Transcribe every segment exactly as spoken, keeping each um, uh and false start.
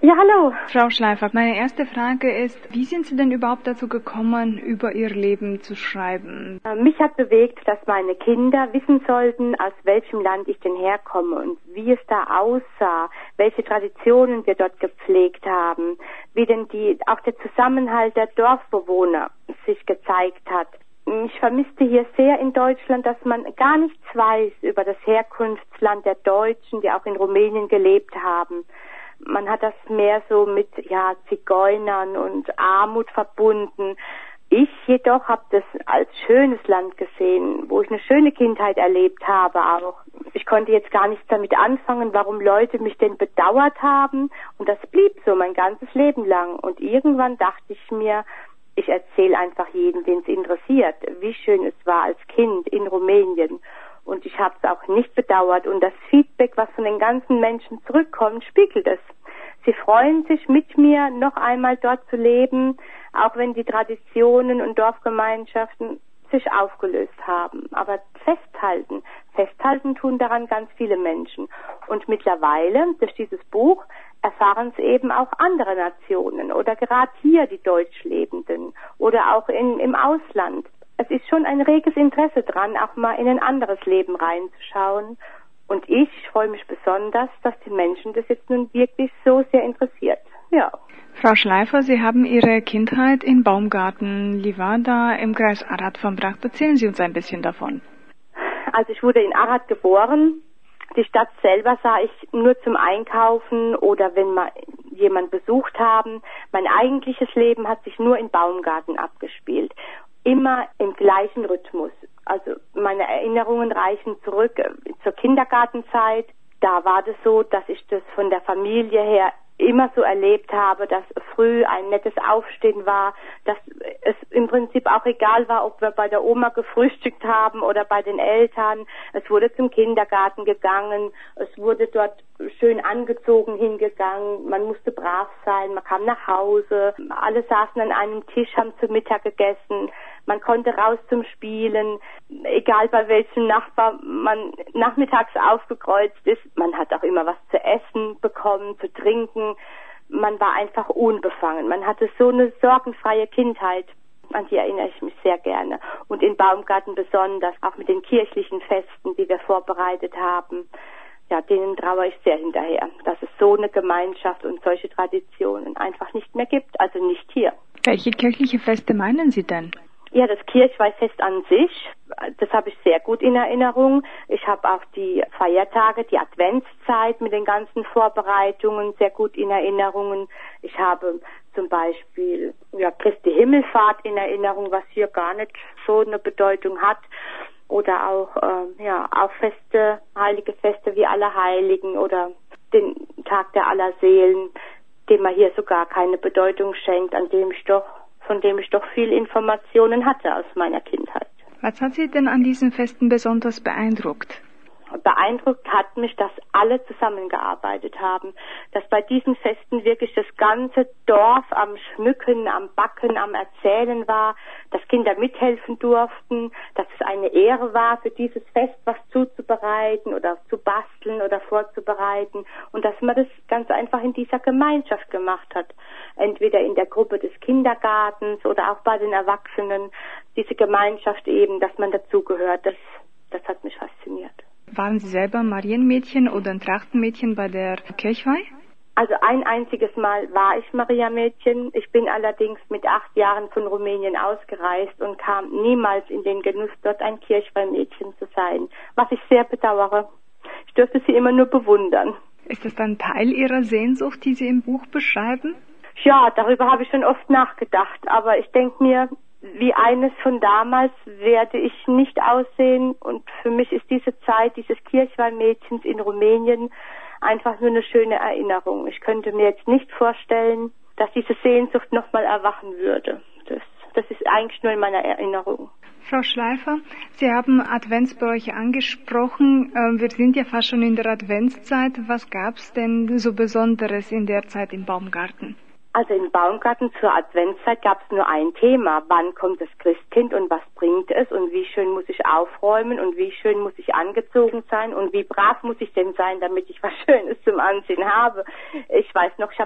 Ja, hallo. Frau Schleifer, meine erste Frage ist, wie sind Sie denn überhaupt dazu gekommen, über Ihr Leben zu schreiben? Mich hat bewegt, dass meine Kinder wissen sollten, aus welchem Land ich denn herkomme und wie es da aussah, welche Traditionen wir dort gepflegt haben, wie denn die, auch der Zusammenhalt der Dorfbewohner sich gezeigt hat. Ich vermisste hier sehr in Deutschland, dass man gar nichts weiß über das Herkunftsland der Deutschen, die auch in Rumänien gelebt haben. Man hat das mehr so mit ja Zigeunern und Armut verbunden. Ich jedoch habe das als schönes Land gesehen, wo ich eine schöne Kindheit erlebt habe auch. Ich konnte jetzt gar nichts damit anfangen, warum Leute mich denn bedauert haben. Und das blieb so mein ganzes Leben lang. Und irgendwann dachte ich mir, ich erzähle einfach jedem, wen es interessiert, wie schön es war als Kind in Rumänien. Und ich habe es auch nicht bedauert. Und das Feedback, was von den ganzen Menschen zurückkommt, spiegelt es. Sie freuen sich, mit mir noch einmal dort zu leben, auch wenn die Traditionen und Dorfgemeinschaften sich aufgelöst haben. Aber festhalten, festhalten tun daran ganz viele Menschen. Und mittlerweile, durch dieses Buch, erfahren es eben auch andere Nationen oder gerade hier die Deutschlebenden oder auch in, im Ausland. Es ist schon ein reges Interesse dran, auch mal in ein anderes Leben reinzuschauen. Und ich freue mich besonders, dass die Menschen das jetzt nun wirklich so sehr interessiert. Ja. Frau Schleifer, Sie haben Ihre Kindheit in Baumgarten, Livada im Kreis Arad verbracht. Erzählen Sie uns ein bisschen davon. Also ich wurde in Arad geboren. Die Stadt selber sah ich nur zum Einkaufen oder wenn mal jemand besucht haben. Mein eigentliches Leben hat sich nur in Baumgarten abgespielt. Immer im gleichen Rhythmus. Also meine Erinnerungen reichen zurück zur Kindergartenzeit. Da war das so, dass ich das von der Familie her immer so erlebt habe, dass früh ein nettes Aufstehen war, dass es im Prinzip auch egal war, ob wir bei der Oma gefrühstückt haben oder bei den Eltern. Es wurde zum Kindergarten gegangen, es wurde dort schön angezogen hingegangen, man musste brav sein, man kam nach Hause, alle saßen an einem Tisch, haben zu Mittag gegessen, man konnte raus zum Spielen, egal bei welchem Nachbar man nachmittags aufgekreuzt ist, man hat auch immer was zu essen bekommen, zu trinken, man war einfach unbefangen, man hatte so eine sorgenfreie Kindheit. An die erinnere ich mich sehr gerne. Und in Baumgarten besonders, auch mit den kirchlichen Festen, die wir vorbereitet haben. Ja, denen trauere ich sehr hinterher, dass es so eine Gemeinschaft und solche Traditionen einfach nicht mehr gibt, also nicht hier. Welche kirchliche Feste meinen Sie denn? Ja, das Kirchweihfest an sich, das habe ich sehr gut in Erinnerung. Ich habe auch die Feiertage, die Adventszeit mit den ganzen Vorbereitungen sehr gut in Erinnerungen. Ich habe zum Beispiel ja, Christi Himmelfahrt in Erinnerung, was hier gar nicht so eine Bedeutung hat. Oder auch äh, ja auch Feste, heilige Feste wie Allerheiligen oder den Tag der Allerseelen, dem man hier sogar keine Bedeutung schenkt, an dem ich doch von dem ich doch viel Informationen hatte aus meiner Kindheit. Was hat Sie denn an diesen Festen besonders beeindruckt? Beeindruckt hat mich, dass alle zusammengearbeitet haben, dass bei diesen Festen wirklich das ganze Dorf am Schmücken, am Backen, am Erzählen war, dass Kinder mithelfen durften, dass es eine Ehre war, für dieses Fest was zuzubereiten oder zu basteln oder vorzubereiten und dass man das ganz einfach in dieser Gemeinschaft gemacht hat, entweder in der Gruppe des Kindergartens oder auch bei den Erwachsenen, diese Gemeinschaft eben, dass man dazugehört, das, das hat mich fasziniert. Waren Sie selber Marienmädchen oder ein Trachtenmädchen bei der Kirchweih? Also ein einziges Mal war ich Maria-Mädchen. Ich bin allerdings mit acht Jahren von Rumänien ausgereist und kam niemals in den Genuss, dort ein Kirchweihmädchen zu sein, was ich sehr bedauere. Ich dürfte sie immer nur bewundern. Ist das dann Teil Ihrer Sehnsucht, die Sie im Buch beschreiben? Ja, darüber habe ich schon oft nachgedacht, aber ich denke mir, wie eines von damals werde ich nicht aussehen und für mich ist diese Zeit dieses Kirchweihmädchens in Rumänien einfach nur eine schöne Erinnerung. Ich könnte mir jetzt nicht vorstellen, dass diese Sehnsucht nochmal erwachen würde. Das, das ist eigentlich nur in meiner Erinnerung. Frau Schleifer, Sie haben Adventsbräuche angesprochen. Wir sind ja fast schon in der Adventszeit. Was gab es denn so Besonderes in der Zeit im Baumgarten? Also im Baumgarten zur Adventszeit gab es nur ein Thema. Wann kommt das Christkind und was bringt es und wie schön muss ich aufräumen und wie schön muss ich angezogen sein und wie brav muss ich denn sein, damit ich was Schönes zum Ansehen habe. Ich weiß noch, ich habe dann mit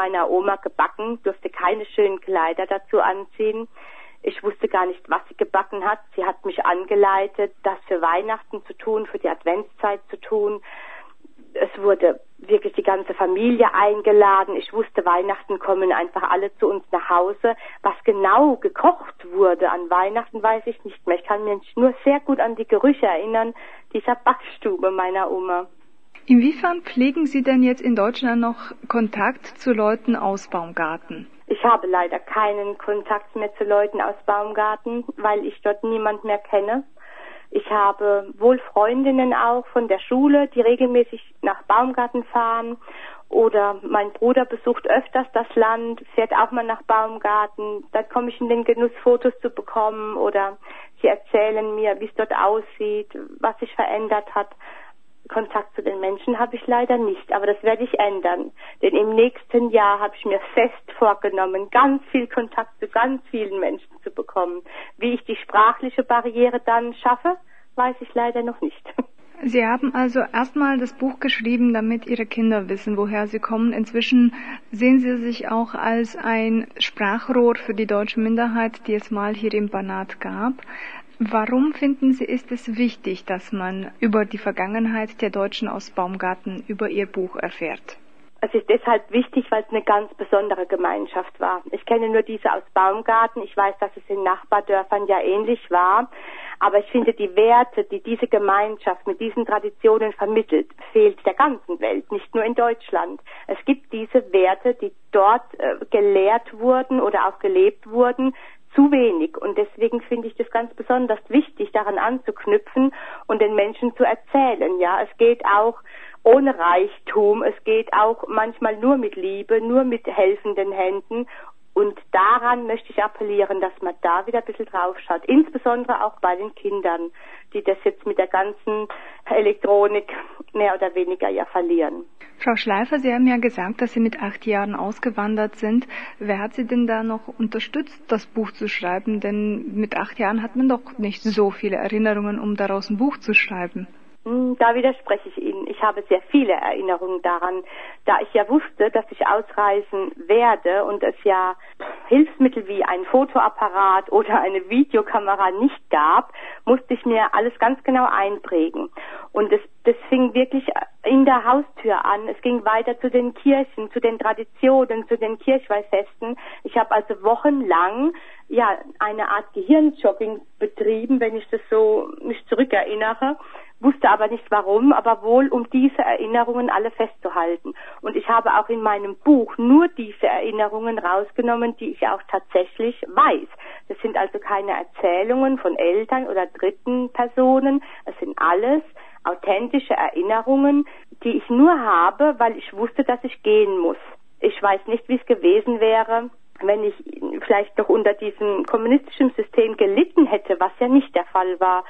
meiner Oma gebacken, durfte keine schönen Kleider dazu anziehen. Ich wusste gar nicht, was sie gebacken hat. Sie hat mich angeleitet, das für Weihnachten zu tun, für die Adventszeit zu tun. Es wurde wirklich die ganze Familie eingeladen. Ich wusste, Weihnachten kommen einfach alle zu uns nach Hause. Was genau gekocht wurde an Weihnachten, weiß ich nicht mehr. Ich kann mich nur sehr gut an die Gerüche erinnern, dieser Backstube meiner Oma. Inwiefern pflegen Sie denn jetzt in Deutschland noch Kontakt zu Leuten aus Baumgarten? Ich habe leider keinen Kontakt mehr zu Leuten aus Baumgarten, weil ich dort niemand mehr kenne. Ich habe wohl Freundinnen auch von der Schule, die regelmäßig nach Baumgarten fahren. Oder mein Bruder besucht öfters das Land, fährt auch mal nach Baumgarten. Da komme ich in den Genuss, Fotos zu bekommen. Oder sie erzählen mir, wie es dort aussieht, was sich verändert hat. Kontakt zu den Menschen habe ich leider nicht, aber das werde ich ändern. Denn im nächsten Jahr habe ich mir fest vorgenommen, ganz viel Kontakt zu ganz vielen Menschen zu bekommen. Wie ich die sprachliche Barriere dann schaffe, weiß ich leider noch nicht. Sie haben also erstmal das Buch geschrieben, damit Ihre Kinder wissen, woher Sie kommen. Inzwischen sehen Sie sich auch als ein Sprachrohr für die deutsche Minderheit, die es mal hier im Banat gab. Warum finden Sie, ist es wichtig, dass man über die Vergangenheit der Deutschen aus Baumgarten über Ihr Buch erfährt? Es ist deshalb wichtig, weil es eine ganz besondere Gemeinschaft war. Ich kenne nur diese aus Baumgarten. Ich weiß, dass es in Nachbardörfern ja ähnlich war. Aber ich finde, die Werte, die diese Gemeinschaft mit diesen Traditionen vermittelt, fehlt der ganzen Welt, nicht nur in Deutschland. Es gibt diese Werte, die dort äh, gelehrt wurden oder auch gelebt wurden, zu wenig. Und deswegen finde ich das ganz besonders wichtig, daran anzuknüpfen und den Menschen zu erzählen. Ja, es geht auch ohne Reichtum, es geht auch manchmal nur mit Liebe, nur mit helfenden Händen. Und daran möchte ich appellieren, dass man da wieder ein bisschen drauf schaut. Insbesondere auch bei den Kindern, die das jetzt mit der ganzen Elektronik mehr oder weniger ja verlieren. Frau Schleifer, Sie haben ja gesagt, dass Sie mit acht Jahren ausgewandert sind. Wer hat Sie denn da noch unterstützt, das Buch zu schreiben? Denn mit acht Jahren hat man doch nicht so viele Erinnerungen, um daraus ein Buch zu schreiben. Da widerspreche ich Ihnen. Ich habe sehr viele Erinnerungen daran, da ich ja wusste, dass ich ausreisen werde und es ja Hilfsmittel wie ein Fotoapparat oder eine Videokamera nicht gab, musste ich mir alles ganz genau einprägen. Und es, das fing wirklich in der Haustür an. Es ging weiter zu den Kirchen, zu den Traditionen, zu den Kirchweihfesten. Ich habe also wochenlang ja eine Art Gehirnjogging betrieben, wenn ich das so mich zurückerinnere. Wusste aber nicht warum, aber wohl um diese Erinnerungen alle festzuhalten. Und ich habe auch in meinem Buch nur diese Erinnerungen rausgenommen, die ich auch tatsächlich weiß. Das sind also keine Erzählungen von Eltern oder dritten Personen. Es sind alles authentische Erinnerungen, die ich nur habe, weil ich wusste, dass ich gehen muss. Ich weiß nicht, wie es gewesen wäre, wenn ich vielleicht noch unter diesem kommunistischen System gelitten hätte, was ja nicht der Fall war.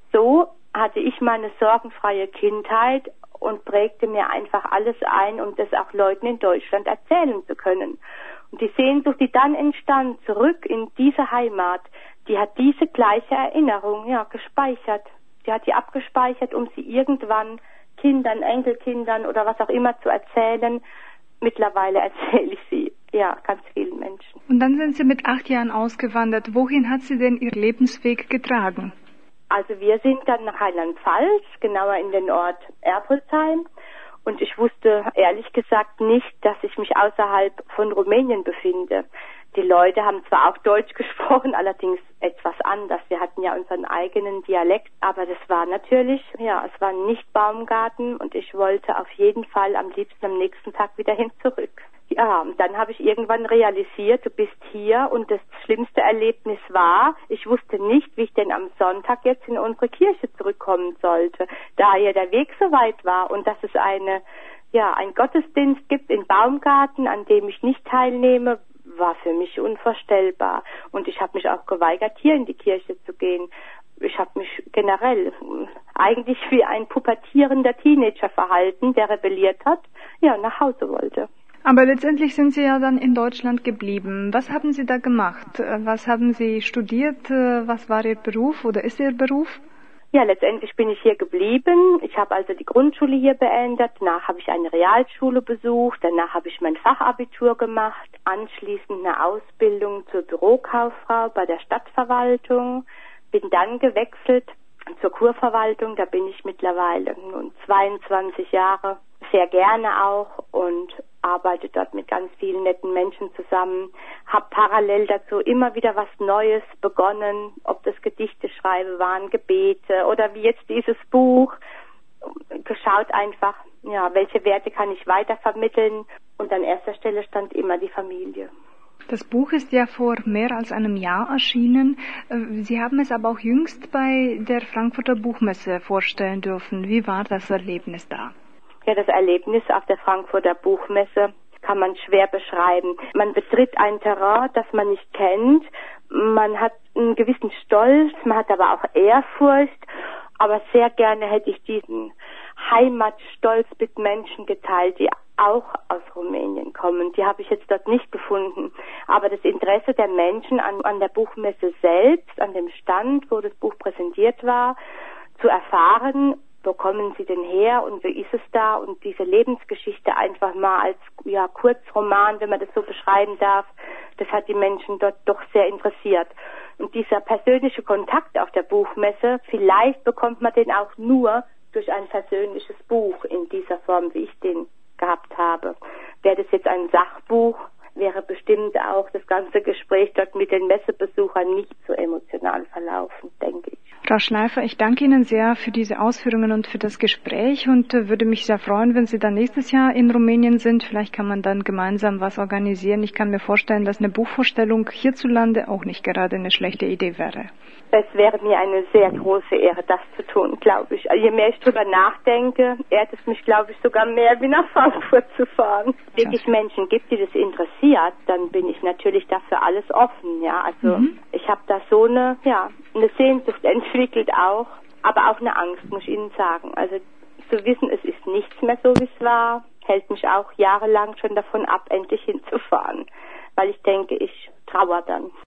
So hatte ich meine sorgenfreie Kindheit und prägte mir einfach alles ein, um das auch Leuten in Deutschland erzählen zu können. Und die Sehnsucht, die dann entstand, zurück in diese Heimat, die hat diese gleiche Erinnerung ja gespeichert. Die hat die abgespeichert, um sie irgendwann Kindern, Enkelkindern oder was auch immer zu erzählen. Mittlerweile erzähle ich sie ja ganz vielen Menschen. Und dann sind Sie mit acht Jahren ausgewandert. Wohin hat Sie denn Ihr Lebensweg getragen? Also wir sind dann nach Rheinland-Pfalz, genauer in den Ort Erpolsheim. Und ich wusste ehrlich gesagt nicht, dass ich mich außerhalb von Rumänien befinde. Die Leute haben zwar auch Deutsch gesprochen, allerdings etwas anders. Wir hatten ja unseren eigenen Dialekt, aber das war natürlich, ja, es war nicht Baumgarten und ich wollte auf jeden Fall am liebsten am nächsten Tag wieder hin zurück. Ja, und dann habe ich irgendwann realisiert, du bist hier und das schlimmste Erlebnis war, ich wusste nicht, wie ich denn am Sonntag jetzt in unsere Kirche zurückkommen sollte, da ja der Weg so weit war und dass es eine, ja, einen Gottesdienst gibt in Baumgarten, an dem ich nicht teilnehme, war für mich unvorstellbar. Und ich habe mich auch geweigert, hier in die Kirche zu gehen. Ich habe mich generell eigentlich wie ein pubertierender Teenager verhalten, der rebelliert hat, ja, nach Hause wollte. Aber letztendlich sind Sie ja dann in Deutschland geblieben. Was haben Sie da gemacht? Was haben Sie studiert? Was war Ihr Beruf oder ist Ihr Beruf? Ja, letztendlich bin ich hier geblieben. Ich habe also die Grundschule hier beendet. Danach habe ich eine Realschule besucht. Danach habe ich mein Fachabitur gemacht. Anschließend eine Ausbildung zur Bürokauffrau bei der Stadtverwaltung. Bin dann gewechselt zur Kurverwaltung. Da bin ich mittlerweile nun zweiundzwanzig Jahre. Sehr gerne auch und arbeite dort mit ganz vielen netten Menschen zusammen. Habe parallel dazu immer wieder was Neues begonnen, ob das Gedichte schreiben waren, Gebete oder wie jetzt dieses Buch. Geschaut einfach, ja, welche Werte kann ich weitervermitteln und an erster Stelle stand immer die Familie. Das Buch ist ja vor mehr als einem Jahr erschienen. Sie haben es aber auch jüngst bei der Frankfurter Buchmesse vorstellen dürfen. Wie war das Erlebnis da? Ja, das Erlebnis auf der Frankfurter Buchmesse kann man schwer beschreiben. Man betritt ein Terrain, das man nicht kennt. Man hat einen gewissen Stolz, man hat aber auch Ehrfurcht. Aber sehr gerne hätte ich diesen Heimatstolz mit Menschen geteilt, die auch aus Rumänien kommen. Die habe ich jetzt dort nicht gefunden. Aber das Interesse der Menschen an, an der Buchmesse selbst, an dem Stand, wo das Buch präsentiert war, zu erfahren, wo kommen sie denn her und wie ist es da und diese Lebensgeschichte einfach mal als ja Kurzroman, wenn man das so beschreiben darf, das hat die Menschen dort doch sehr interessiert. Und dieser persönliche Kontakt auf der Buchmesse, vielleicht bekommt man den auch nur durch ein persönliches Buch in dieser Form, wie ich den gehabt habe. Wäre das jetzt ein Sachbuch, wäre bestimmt auch das ganze Gespräch dort mit den Messebesuchern nicht so emotional verlaufen, denke ich. Frau Schleifer, ich danke Ihnen sehr für diese Ausführungen und für das Gespräch und würde mich sehr freuen, wenn Sie dann nächstes Jahr in Rumänien sind. Vielleicht kann man dann gemeinsam was organisieren. Ich kann mir vorstellen, dass eine Buchvorstellung hierzulande auch nicht gerade eine schlechte Idee wäre. Es wäre mir eine sehr große Ehre, das zu tun, glaube ich. Je mehr ich drüber nachdenke, ehrt es mich, glaube ich, sogar mehr, wie nach Frankfurt zu fahren. Wenn es wirklich Menschen gibt, die das interessiert, dann bin ich natürlich dafür alles offen, ja. Also mhm. ich habe da so eine, ja, eine Sehnsucht entwickelt auch, aber auch eine Angst, muss ich Ihnen sagen. Also zu wissen, es ist nichts mehr so, wie es war, hält mich auch jahrelang schon davon ab, endlich hinzufahren, weil ich denke, ich trauere dann.